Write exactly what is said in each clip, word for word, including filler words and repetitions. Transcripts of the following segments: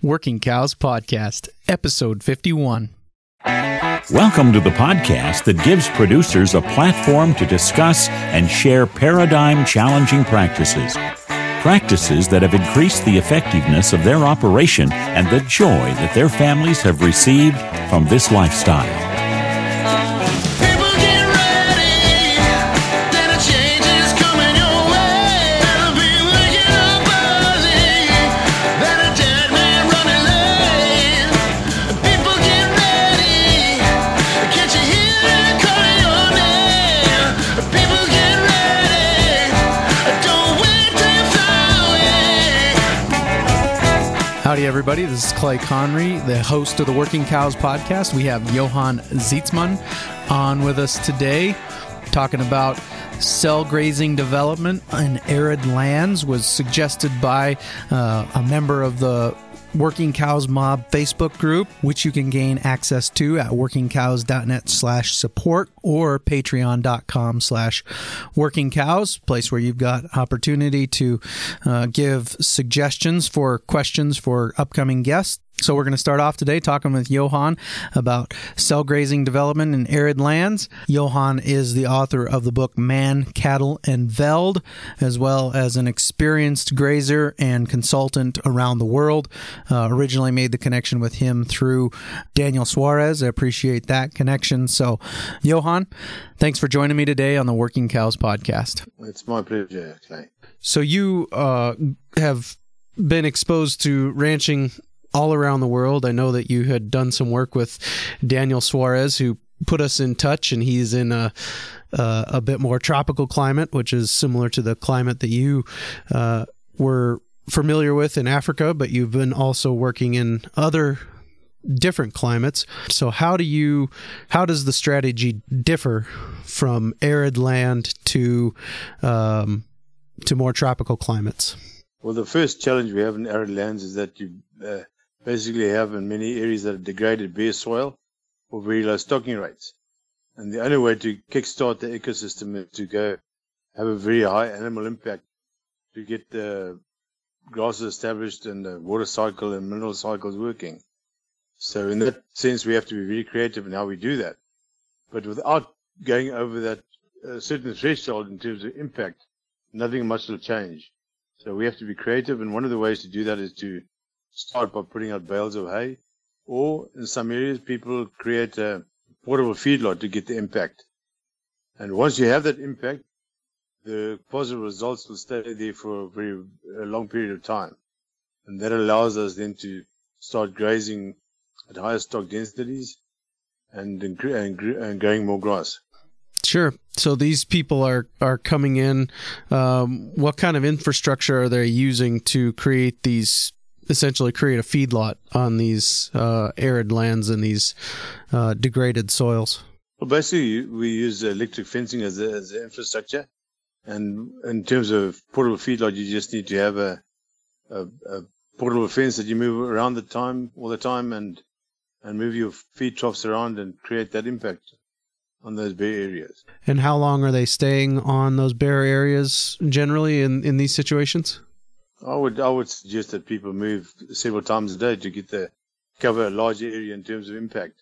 Working Cows Podcast, Episode fifty-one. Welcome to the podcast that gives producers a platform to discuss and share paradigm-challenging practices. Practices that have increased the effectiveness of their operation and the joy that their families have received from this lifestyle. Howdy, everybody. This is Clay Conry, the host of the Working Cows Podcast. We have Johan Zietsman on with us today, talking about cell grazing development in arid lands. Was suggested by uh, a member of the Working Cows Mob Facebook group, which you can gain access to at workingcows.net slash support or patreon.com slash working cows, place where you've got opportunity to uh, give suggestions for questions for upcoming guests. So we're going to start off today talking with Johan about cell grazing development in arid lands. Johan is the author of the book Man, Cattle, and Veld, as well as an experienced grazer and consultant around the world. Uh, originally made the connection with him through Daniel Suarez. I appreciate that connection. So, Johan, thanks for joining me today on the Working Cows Podcast. It's my pleasure, Clay. So you uh, have been exposed to ranching all around the world. I know that you had done some work with Daniel Suarez, who put us in touch, and he's in a uh, a bit more tropical climate, which is similar to the climate that you uh, were familiar with in Africa, but you've been also working in other different climates. So how do you how does the strategy differ from arid land to um, to more tropical climates? Well, the first challenge we have in arid lands is that you uh, basically have in many areas that are degraded bare soil or very low stocking rates. And the only way to kickstart the ecosystem is to go have a very high animal impact to get the grasses established and the water cycle and mineral cycles working. So in that sense, we have to be very creative in how we do that. But without going over that uh, certain threshold in terms of impact, nothing much will change. So we have to be creative, and one of the ways to do that is to start by putting out bales of hay, or in some areas people create a portable feedlot to get the impact. And once you have that impact, the positive results will stay there for a very a long period of time. And that allows us then to start grazing at higher stock densities and, and, and growing more grass. Sure. So these people are, are coming in. Um, what kind of infrastructure are they using to create these, essentially create a feedlot on these uh, arid lands and these uh, degraded soils? Well, basically, we use electric fencing as a, as an infrastructure. And in terms of portable feedlot, you just need to have a, a, a portable fence that you move around the time, all the time, and and move your feed troughs around and create that impact on those bare areas. And how long are they staying on those bare areas generally in, in these situations? I would I would suggest that people move several times a day to get the cover a larger area in terms of impact,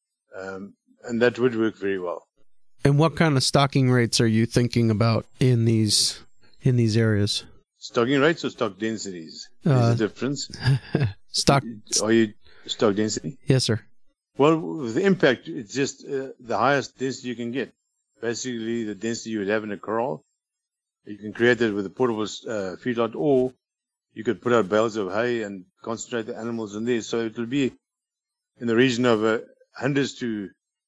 um, and that would work very well. And what kind of stocking rates are you thinking about in these in these areas? Stocking rates or stock densities? There's Uh, a difference. stock. Are you stock density? Yes, sir. Well, with the impact, it's just uh, the highest density you can get. Basically, the density you would have in a corral. You can create that with a portable uh, feedlot, or you could put out bales of hay and concentrate the animals in there. So it will be in the region of uh, hundreds to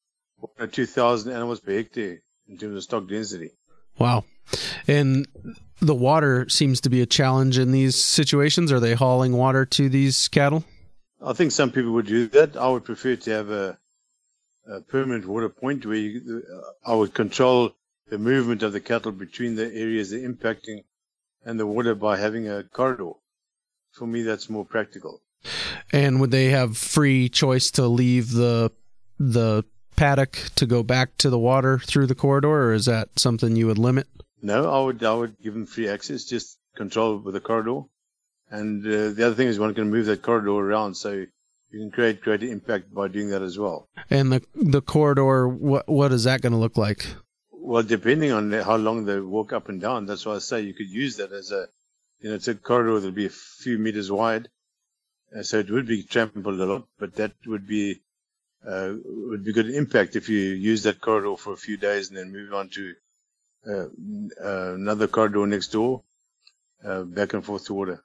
two thousand animals per hectare in terms of stock density. Wow. And the water seems to be a challenge in these situations. Are they hauling water to these cattle? I think some people would do that. I would prefer to have a, a permanent water point where you, uh, I would control the movement of the cattle between the areas they're impacting and the water by having a corridor. For me, that's more practical. And would they have free choice to leave the the paddock to go back to the water through the corridor, or is that something you would limit? No, I would I would give them free access, just control with a corridor, And uh, the other thing is one can move that corridor around, so you can create greater impact by doing that as well. And the the corridor, what what is that going to look like? Well, depending on how long they walk up and down, that's why I say you could use that as a, you know, it's a corridor that'll be a few meters wide, uh, so it would be trampled a lot, but that would be uh, would be good impact if you use that corridor for a few days and then move on to uh, uh, another corridor next door, uh, back and forth to water.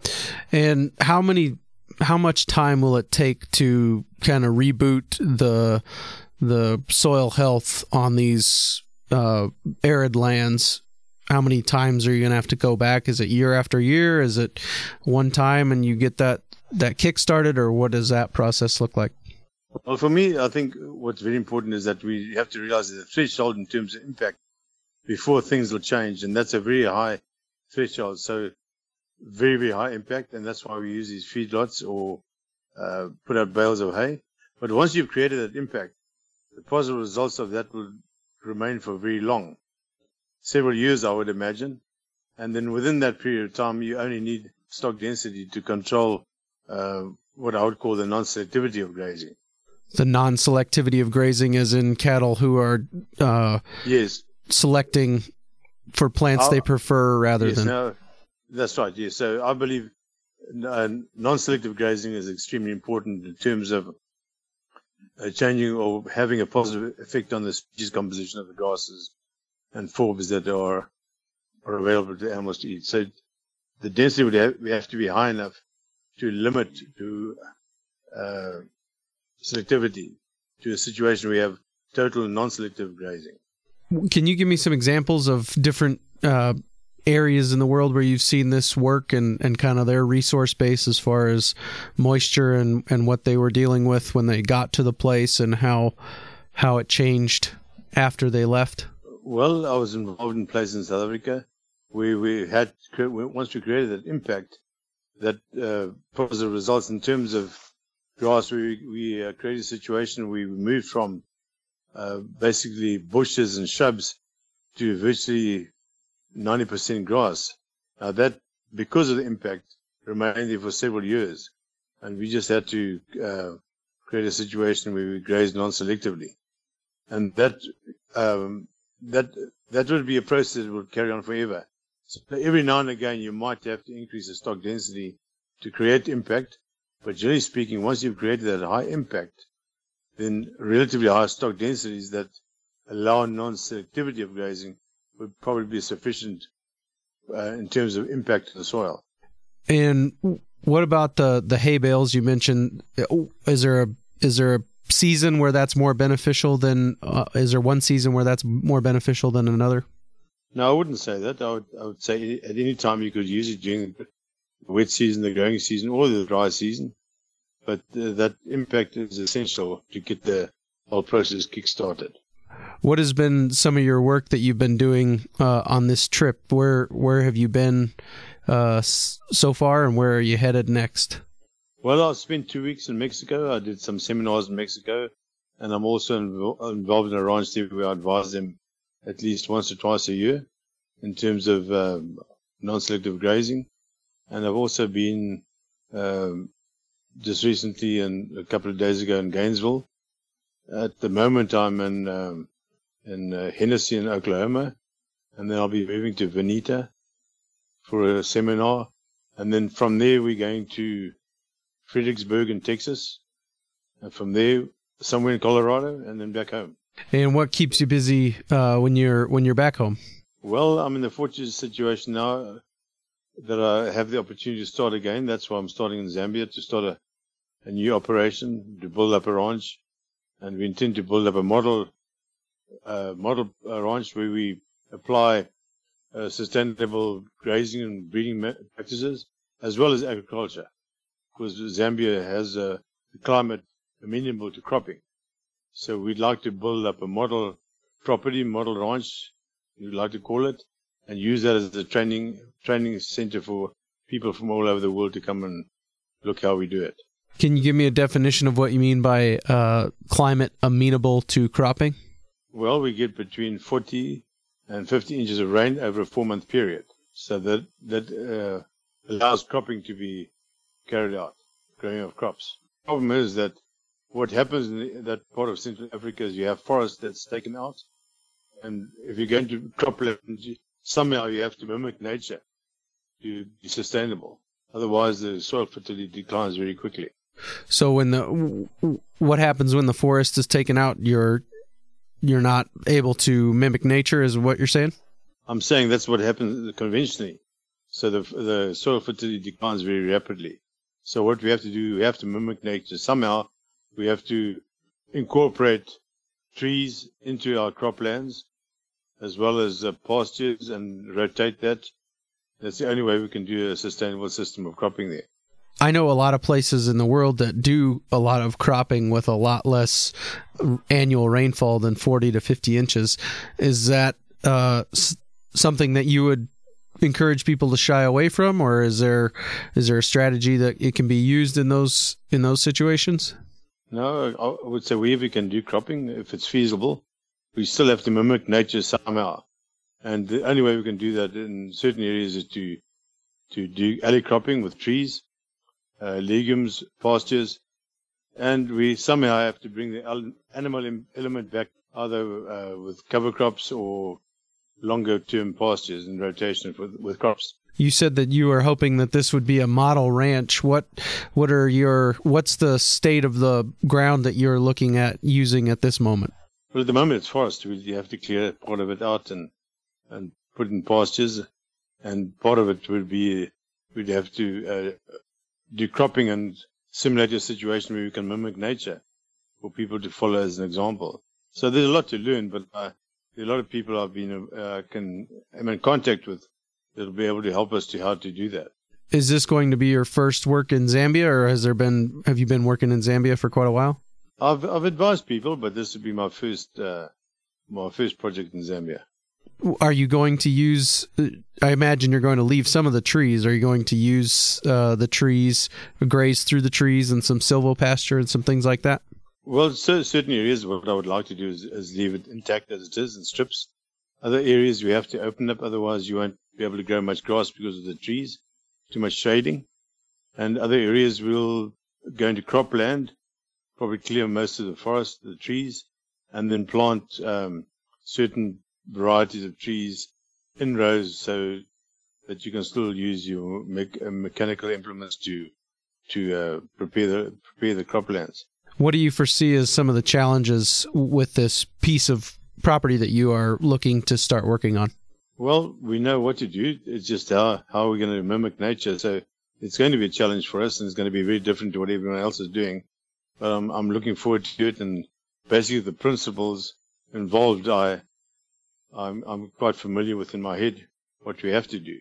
And how many, how much time will it take to kind of reboot the the soil health on these uh, arid lands? How many times are you going to have to go back? Is it year after year? Is it one time and you get that that kick started, or what does that process look like? Well, for me, I think what's very important is that we have to realize the threshold in terms of impact before things will change, and that's a very high threshold. So very, very high impact, and that's why we use these feedlots or uh, put out bales of hay. But once you've created that impact, the positive results of that will remain for very long, several years, I would imagine. And then within that period of time, you only need stock density to control uh, what I would call the non-selectivity of grazing. The non-selectivity of grazing is in cattle who are uh, yes selecting for plants I'll, they prefer rather yes, than... No, that's right, yes. So I believe uh, non-selective grazing is extremely important in terms of uh, changing or having a positive effect on the species composition of the grasses and forbs that are are available to animals to eat. So the density would have, we have to be high enough to limit to uh, selectivity to a situation where we have total non-selective grazing. Can you give me some examples of different uh, areas in the world where you've seen this work and, and kind of their resource base as far as moisture and, and what they were dealing with when they got to the place and how how it changed after they left? Well, I was involved in places in South Africa where we had, once we created that impact, that uh, positive results in terms of grass, we, we uh, created a situation where we moved from uh, basically bushes and shrubs to virtually ninety percent grass. Now that, because of the impact, remained there for several years. And we just had to uh, create a situation where we grazed non-selectively. And that, um, that, that would be a process that would carry on forever. So every now and again, you might have to increase the stock density to create impact. But generally speaking, once you've created that high impact, then relatively high stock densities that allow non-selectivity of grazing would probably be sufficient uh, in terms of impact to the soil. And what about the, the hay bales you mentioned? Is there a is there a season where that's more beneficial than? Uh, is there one season where that's more beneficial than another? No, I wouldn't say that. I would I would say at any time you could use it during the wet season, the growing season, or the dry season. But uh, that impact is essential to get the whole process kick-started. What has been some of your work that you've been doing uh, on this trip? Where where have you been uh, so far, and where are you headed next? Well, I spent two weeks in Mexico. I did some seminars in Mexico, and I'm also inv- involved in a ranch there where I advise them at least once or twice a year in terms of um, non-selective grazing. And I've also been um, just recently and a couple of days ago in Gainesville. At the moment, I'm in um, in uh, Hennessy in Oklahoma, and then I'll be moving to Veneta for a seminar, and then from there we're going to Fredericksburg in Texas, and from there somewhere in Colorado, and then back home. And what keeps you busy uh, when you're when you're back home? Well, I'm in the fortunate situation now that I have the opportunity to start again. That's why I'm starting in Zambia, to start a, a new operation, to build up a ranch. And we intend to build up a model uh, model uh, ranch where we apply uh, sustainable grazing and breeding practices, as well as agriculture, because Zambia has a climate amenable to cropping. So we'd like to build up a model property, model ranch, we'd like to call it, and use that as a training training center for people from all over the world to come and look how we do it. Can you give me a definition of what you mean by uh, climate amenable to cropping? Well, we get between forty and fifty inches of rain over a four-month period. So that that uh, allows cropping to be carried out, growing of crops. The problem is that what happens in that part of Central Africa is you have forest that's taken out, and if you're going to cropland, somehow you have to mimic nature to be sustainable. Otherwise, the soil fertility declines very quickly. So, when the what happens when the forest is taken out? You're you're not able to mimic nature, is what you're saying? I'm saying that's what happens conventionally. So the the soil fertility declines very rapidly. So what we have to do, we have to mimic nature. Somehow we have to incorporate trees into our croplands, as well as uh, pastures, and rotate that. That's the only way we can do a sustainable system of cropping there. I know a lot of places in the world that do a lot of cropping with a lot less annual rainfall than forty to fifty inches. Is that uh, s- something that you would encourage people to shy away from, or is there is there a strategy that it can be used in those in those situations? No, I would say wherever we can do cropping, if it's feasible, we still have to mimic nature somehow. And the only way we can do that in certain areas is to to do alley cropping with trees, uh, legumes, pastures, and we somehow have to bring the animal element back, either uh, with cover crops or longer term pastures and rotation with, with crops. You said that you are hoping that this would be a model ranch. What what are your what's the state of the ground that you're looking at using at this moment? Well, at the moment it's forest. You have to clear part of it out and and put in pastures, and part of it would be we'd have to uh, do cropping and simulate a situation where we can mimic nature for people to follow as an example. So there's a lot to learn, but uh, there are a lot of people I've been uh, can I'm in contact with that'll be able to help us to how to do that. Is this going to be your first work in Zambia, or has there been have you been working in Zambia for quite a while? I've I've advised people, but this would be my first uh, my first project in Zambia. Are you going to use, I imagine you're going to leave some of the trees. Are you going to use uh, the trees, graze through the trees and some silvopasture and some things like that? Well, so, certain areas, what I would like to do is, is leave it intact as it is in strips. Other areas we have to open up, otherwise you won't be able to grow much grass because of the trees, too much shading. And other areas we'll go into cropland, probably clear most of the forest, the trees, and then plant um, certain varieties of trees in rows so that you can still use your me- mechanical implements to to uh, prepare the prepare the croplands. What do you foresee as some of the challenges with this piece of property that you are looking to start working on? Well, we know what to do. It's just how how we're going to mimic nature. So it's going to be a challenge for us, and it's going to be very different to what everyone else is doing. But I'm I'm looking forward to it, and basically the principles involved I. I'm, I'm quite familiar with in my head what we have to do.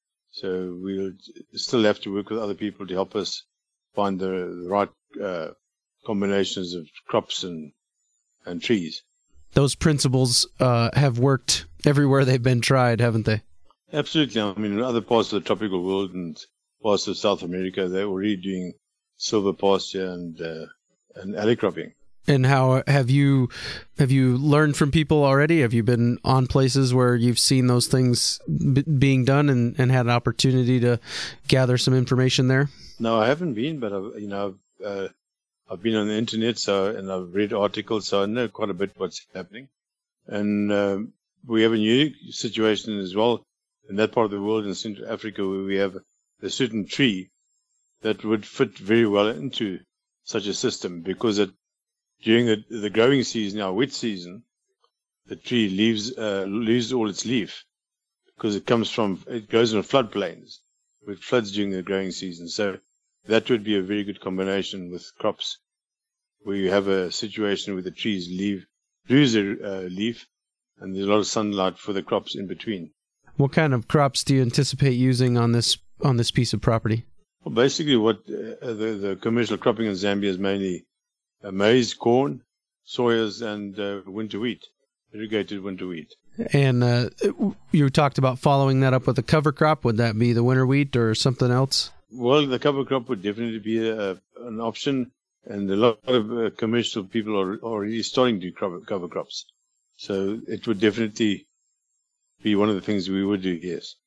So we'll still have to work with other people to help us find the, the right uh, combinations of crops and, and trees. Those principles uh, have worked everywhere they've been tried, haven't they? Absolutely. I mean, in other parts of the tropical world and parts of South America, they're already doing silver pasture and, uh, and alley cropping. And how have you have you learned from people already? Have you been on places where you've seen those things b- being done and, and had an opportunity to gather some information there? No, I haven't been, but I've, you know, uh, I've been on the internet, so and I've read articles, so I know quite a bit what's happening. And um, we have a unique situation as well in that part of the world in Central Africa, where we have a certain tree that would fit very well into such a system, because it during the, the growing season, our wet season, the tree leaves uh, loses all its leaf because it comes from it goes in floodplains, with floods during the growing season. So that would be a very good combination with crops, where you have a situation where the trees leave lose their uh, leaf, and there's a lot of sunlight for the crops in between. What kind of crops do you anticipate using on this on this piece of property? Well, basically, what uh, the the commercial cropping in Zambia is mainly Uh, maize, corn, soyas, and uh, winter wheat, irrigated winter wheat. And uh, you talked about following that up with a cover crop. Would that be the winter wheat or something else? Well, the cover crop would definitely be a, an option, and a lot of uh, commercial people are already starting to do cover, cover crops. So it would definitely be one of the things we would do, yes.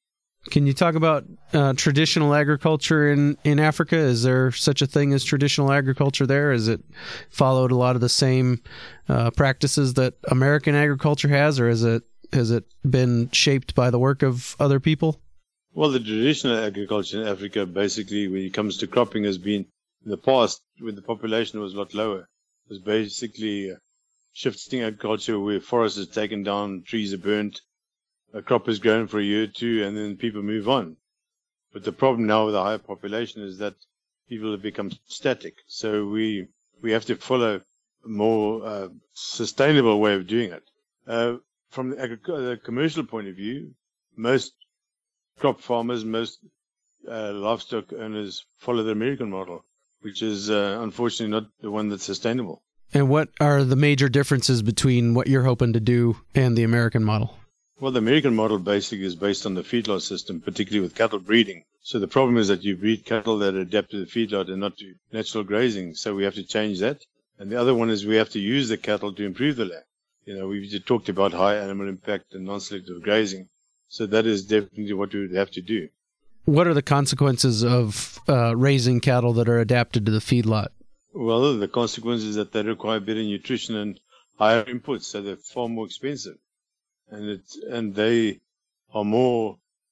Can you talk about uh, traditional agriculture in, in Africa? Is there such a thing as traditional agriculture there? Has it followed a lot of the same uh, practices that American agriculture has, or has it has it been shaped by the work of other people? Well, the traditional agriculture in Africa, basically, when it comes to cropping, has been, in the past, when the population was a lot lower, was basically uh, shifting agriculture where forests are taken down, trees are burnt, a crop is grown for a year or two, and then people move on. But the problem now with the higher population is that people have become static. So we we have to follow a more uh, sustainable way of doing it. Uh, from the, agric- the commercial point of view, most crop farmers, most uh, livestock owners follow the American model, which is uh, unfortunately not the one that's sustainable. And what are the major differences between what you're hoping to do and the American model? Well, the American model basically is based on the feedlot system, particularly with cattle breeding. So the problem is that you breed cattle that adapt to the feedlot and not to natural grazing. So we have to change that. And the other one is we have to use the cattle to improve the land. You know, we've just talked about high animal impact and non-selective grazing. So that is definitely what we would have to do. What are the consequences of uh, raising cattle that are adapted to the feedlot? Well, the consequence is that they require better nutrition and higher inputs, so they're far more expensive. And it, and they are more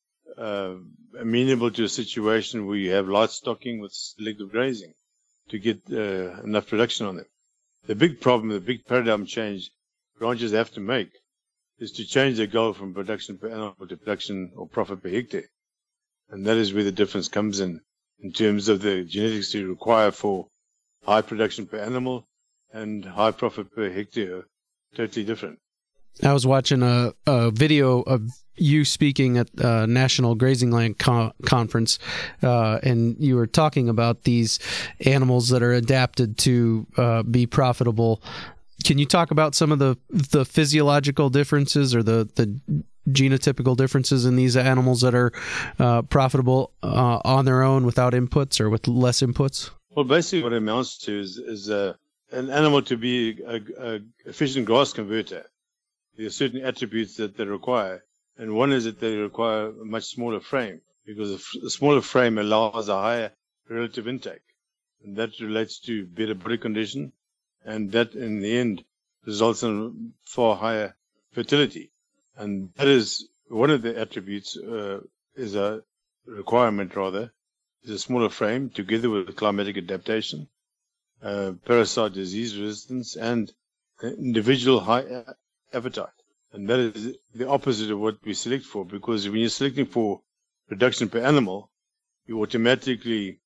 uh, amenable to a situation where you have light stocking with selective grazing to get uh, enough production on them. The big problem, the big paradigm change ranchers have to make is to change their goal from production per animal to production or profit per hectare. And that is where the difference comes in, in terms of the genetics you require for high production per animal and high profit per hectare, totally different. I was watching a, a video of you speaking at a National Grazing Land co- Conference, uh, and you were talking about these animals that are adapted to uh, be profitable. Can you talk about some of the, the physiological differences or the, the genotypical differences in these animals that are uh, profitable uh, on their own without inputs or with less inputs? Well, basically what it amounts to is, is uh, an animal to be a, a efficient grass converter. There are certain attributes that they require, and one is that they require a much smaller frame, because a, a smaller frame allows a higher relative intake, and that relates to better body condition, and that in the end results in far higher fertility. And that is one of the attributes, uh, is a requirement rather, is a smaller frame together with climatic adaptation, uh, parasite disease resistance, and individual high appetite. And that is the opposite of what we select for, because when you're selecting for production per animal, you automatically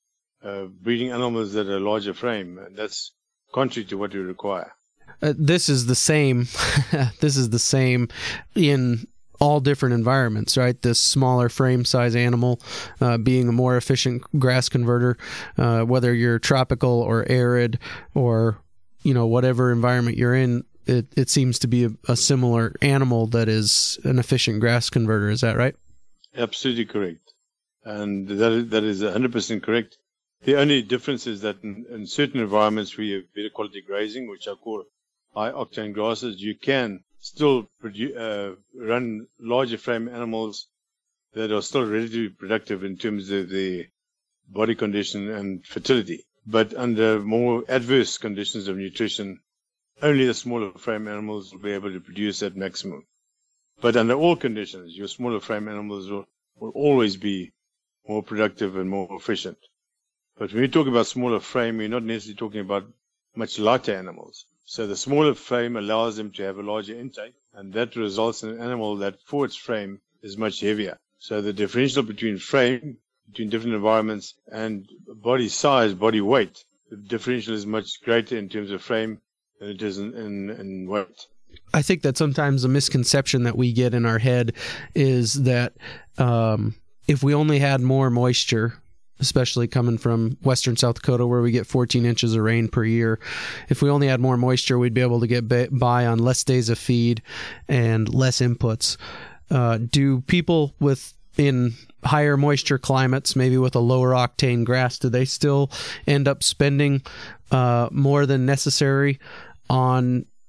uh, breeding animals that are larger frame, and that's contrary to what we require. Uh, this is the same. This is the same in all different environments, right? This smaller frame size animal uh, being a more efficient grass converter, uh, whether you're tropical or arid or, you know, whatever environment you're in, it, it seems to be a, a similar animal that is an efficient grass converter. Is that right? Absolutely correct. And that is, that is one hundred percent correct. The only difference is that in, in certain environments where you have better quality grazing, which I call high octane grasses, you can still produce, uh, run larger frame animals that are still relatively productive in terms of the body condition and fertility. But under more adverse conditions of nutrition, only the smaller frame animals will be able to produce at maximum. But under all conditions, your smaller frame animals will, will always be more productive and more efficient. But when we talk about smaller frame, we're not necessarily talking about much lighter animals. So the smaller frame allows them to have a larger intake, and that results in an animal that for its frame is much heavier. So the differential between frame, between different environments, and body size, body weight, the differential is much greater in terms of frame than it is in, in, in weight. I think that sometimes the misconception that we get in our head is that um, if we only had more moisture, especially coming from western South Dakota where we get fourteen inches of rain per year, if we only had more moisture, we'd be able to get by on less days of feed and less inputs. Uh, do people with in higher moisture climates, maybe with a lower octane grass, do they still end up spending uh, more than necessary on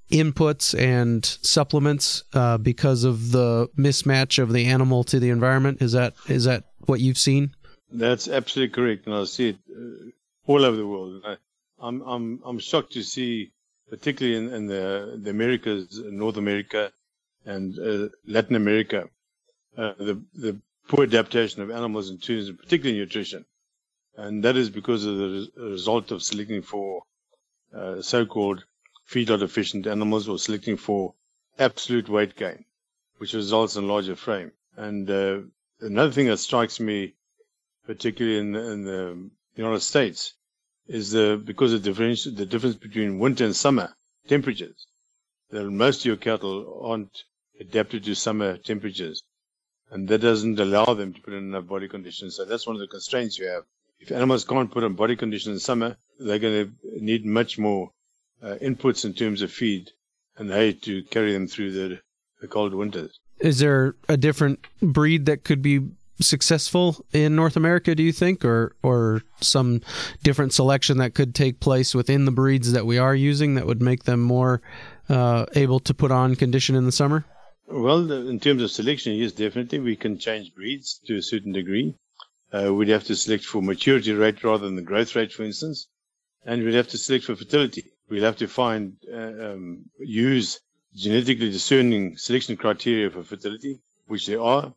inputs and supplements uh, because of the mismatch of the animal to the environment. Is that is that what you've seen? That's absolutely correct, and I see it uh, all over the world. I, I'm I'm I'm shocked to see, particularly in, in the the Americas, North America, and uh, Latin America, uh, the the poor adaptation of animals in terms of particularly nutrition, and that is because of the res- result of selecting for uh, so-called feedlot efficient animals, or selecting for absolute weight gain, which results in larger frame. And uh, another thing that strikes me, particularly in, in the United States, is the because of the difference, the difference between winter and summer temperatures. That most of your cattle aren't adapted to summer temperatures, and that doesn't allow them to put in enough body condition. So that's one of the constraints you have. If animals can't put on body condition in summer, they're going to need much more Uh, inputs in terms of feed and hay to carry them through the, the cold winters. Is there a different breed that could be successful in North America, do you think, or or some different selection that could take place within the breeds that we are using that would make them more uh, able to put on condition in the summer? Well, in terms of selection, yes, definitely. We can change breeds to a certain degree. Uh, we'd have to select for maturity rate rather than the growth rate, for instance, and we'd have to select for fertility. We'll have to find, uh, um, use genetically discerning selection criteria for fertility, which there are.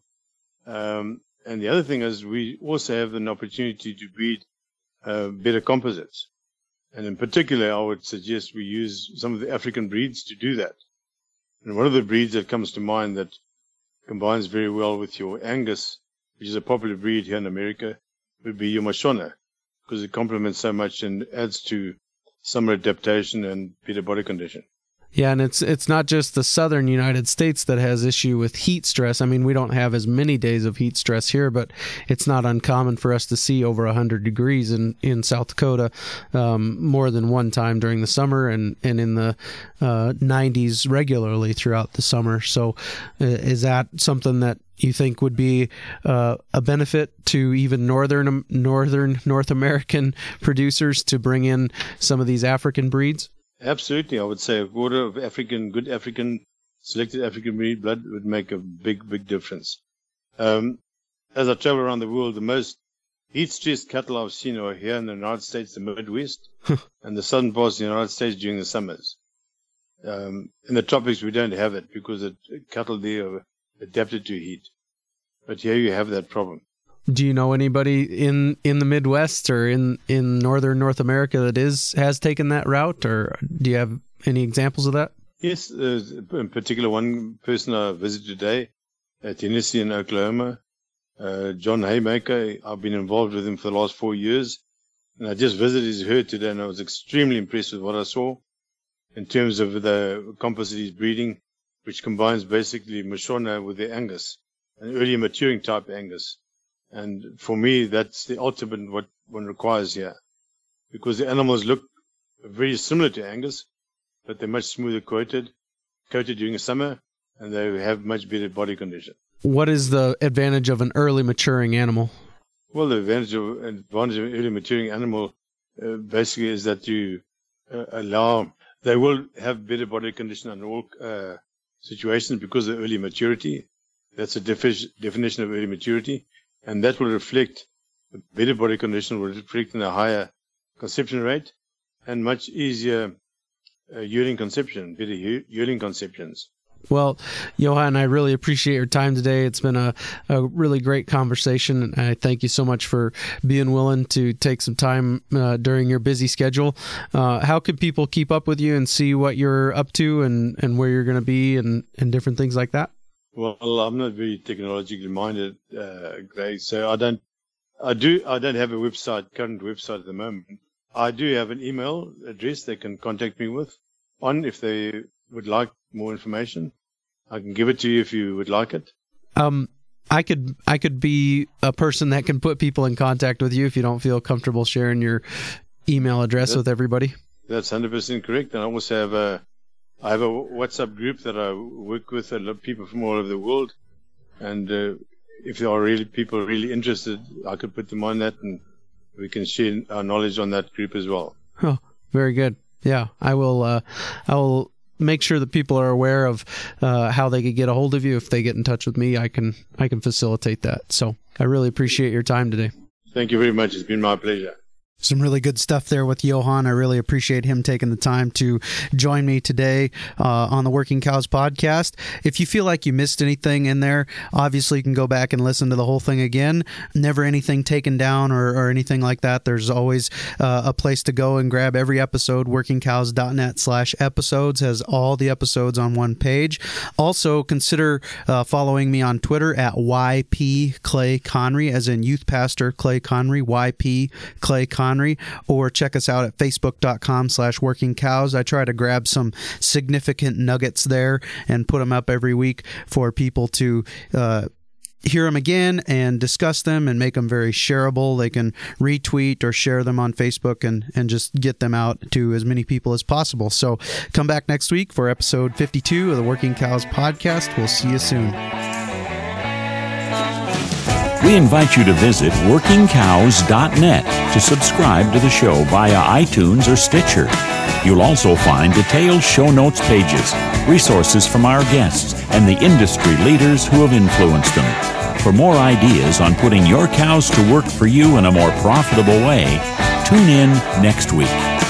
Um, and the other thing is we also have an opportunity to breed uh, better composites. And in particular, I would suggest we use some of the African breeds to do that. And one of the breeds that comes to mind that combines very well with your Angus, which is a popular breed here in America, would be your Mashona, because it complements so much and adds to summer adaptation and better body condition. Yeah, and it's it's not just the southern United States that has issue with heat stress. I mean, we don't have as many days of heat stress here, but it's not uncommon for us to see over one hundred degrees in, in South Dakota um, more than one time during the summer, and, and in the uh, nineties regularly throughout the summer. So uh, is that something that you think would be uh, a benefit to even northern northern North American producers to bring in some of these African breeds? Absolutely. I would say a quarter of African, good African, selected African breed blood would make a big, big difference. Um, as I travel around the world, the most heat-stressed cattle I've seen are here in the United States, the Midwest, and the southern parts of the United States during the summers. Um, in the tropics, we don't have it because the cattle there are adapted to heat. But here you have that problem. Do you know anybody in, in the Midwest or in, in northern North America that is has taken that route, or do you have any examples of that? Yes, there's in particular one person I visited today at Tennessee and Oklahoma, uh, John Haymaker. I've been involved with him for the last four years, and I just visited his herd today, and I was extremely impressed with what I saw in terms of the composite he's breeding, which combines basically Mashona with the Angus, an earlier maturing type Angus. And for me, that's the ultimate what one requires here, because the animals look very similar to Angus, but they're much smoother coated, coated during the summer, and they have much better body condition. What is the advantage of an early maturing animal? Well, the advantage of, advantage of an early maturing animal uh, basically is that you uh, allow, they will have better body condition in all uh, situations because of early maturity. That's a defi- definition of early maturity. And that will reflect, the better body condition will reflect in a higher conception rate and much easier uh, yearling conception, better yearling conceptions. Well, Johan, I really appreciate your time today. It's been a, a really great conversation, and I thank you so much for being willing to take some time uh, during your busy schedule. Uh, how can people keep up with you and see what you're up to and, and where you're going to be and, and different things like that? Well, I'm not very technologically minded, uh, Greg, so I don't, I do, I don't have a website, current website at the moment. I do have an email address they can contact me with on if they would like more information. I can give it to you if you would like it. Um, I could, I could be a person that can put people in contact with you if you don't feel comfortable sharing your email address that, with everybody. That's one hundred percent correct. And I also have a, I have a WhatsApp group that I work with, a lot of people from all over the world. And uh, if there are really people really interested, I could put them on that and we can share our knowledge on that group as well. Oh, very good. Yeah, I will, uh, I will make sure that people are aware of uh, how they could get a hold of you. If they get in touch with me, I can I can facilitate that. So I really appreciate your time today. Thank you very much. It's been my pleasure. Some really good stuff there with Johan. I really appreciate him taking the time to join me today uh, on the Working Cows podcast. If you feel like you missed anything in there, obviously you can go back and listen to the whole thing again. Never anything taken down or, or anything like that. There's always uh, a place to go and grab every episode. workingcows.net slash episodes has all the episodes on one page. Also, consider uh, following me on Twitter at Y P Clay Conry, as in Youth Pastor Clay Conry, Y P Clay Conry. Or check us out at facebook.com slash working cows. I try to grab some significant nuggets there and put them up every week for people to uh, hear them again and discuss them and make them very shareable. They can retweet or share them on Facebook and, and just get them out to as many people as possible. So come back next week for episode fifty-two of the Working Cows podcast. We'll see you soon. We invite you to visit working cows dot net to subscribe to the show via iTunes or Stitcher. You'll also find detailed show notes pages, resources from our guests, and the industry leaders who have influenced them. For more ideas on putting your cows to work for you in a more profitable way, tune in next week.